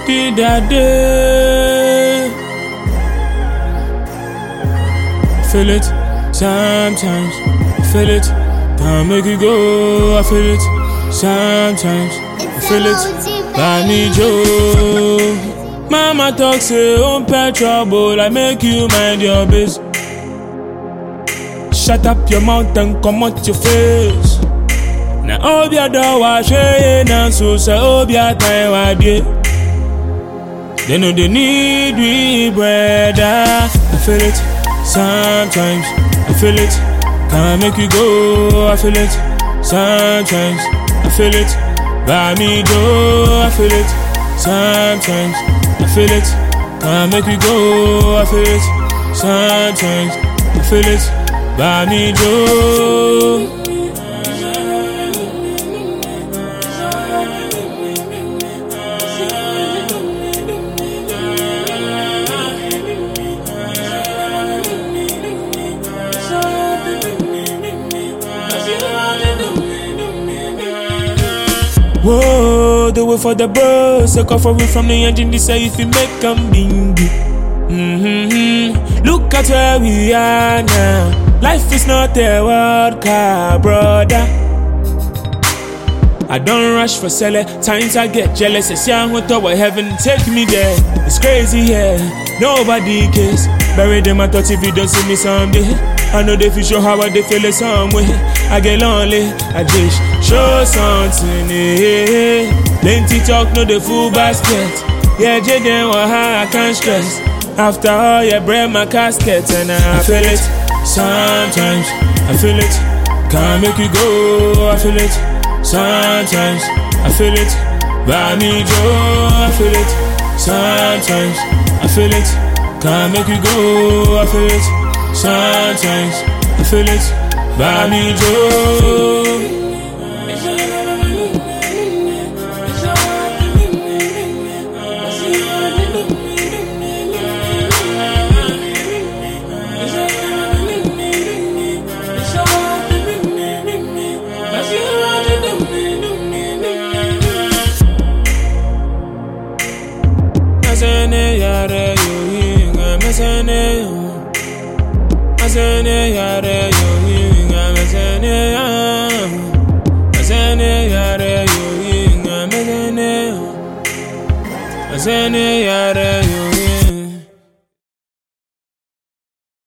Did that day. Feel it sometimes. Feel it. Can't make it go. I feel it sometimes. I feel it. I need you. Mama talk say on trouble. I make you mind your biz. Shut up your mouth and come out your face. Now obia do wa shey na so say obia time wa dey. They know they need we brother. I feel it sometimes. I feel it. Can't make you go. I feel it sometimes. I feel it. Buy me do. I feel it sometimes. I feel it. Can't make you go. I feel it sometimes. I feel it. Buy me do. Whoa, do it for the bros. Take off away from the engine. This say if you make them bingy. Look at where we are now. Life is not a world car, brother. I don't rush for selling. Times I get jealous. I see I'm with our heaven. Take me there. It's crazy, yeah. Nobody cares. Bury them. I thought if you don't see me someday, I know they feel sure how they feel it some way. I get lonely. I just show something. Plenty talk, no the full basket. Yeah, Jaden, how I can't stress. After all, yeah, break my casket. And I feel it sometimes. I feel it. Can't make you go. I feel it sometimes. I feel it. Buy me Joe. I feel it sometimes. I feel it. Can't make you go. I feel it sometimes. I feel it. Buy me Joe. Masene yare yo hinga masene yare yo hinga masene yare yo hinga masene yare yo